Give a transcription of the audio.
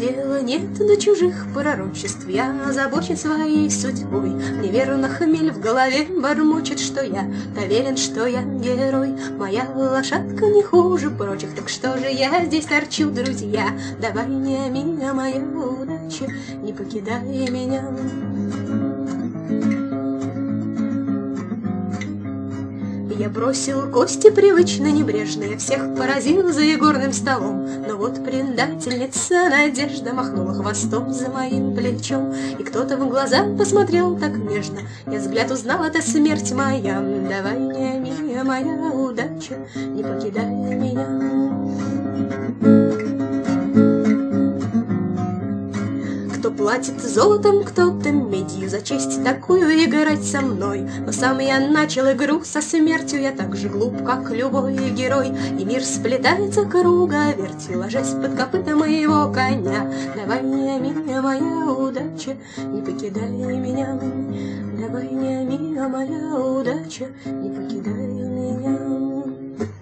дела нет до чужих пророчеств, я озабочен своей судьбой. Мне верно хмель в голове бормочет, что я доверен, что я герой. Моя лошадка не хуже прочих, так что же я здесь торчу, друзья? Давай, не меня, моя удача, не покидай меня. Я бросил кости привычно небрежные, всех поразил за игорным столом. Но вот предательница Надежда махнула хвостом за моим плечом, и кто-то в глаза посмотрел так нежно, я взгляд узнал, это смерть моя. Давай, не меня, моя удача, не покидай меня. Кто платит золотом, кто-то медью за честь такую играть со мной. Но сам я начал игру со смертью, я так же глуп, как любой герой. И мир сплетается круговертью, ложась под копыта моего коня. Давай, не меня, моя удача, не покидай меня. Давай, не меня, моя удача, не покидай меня.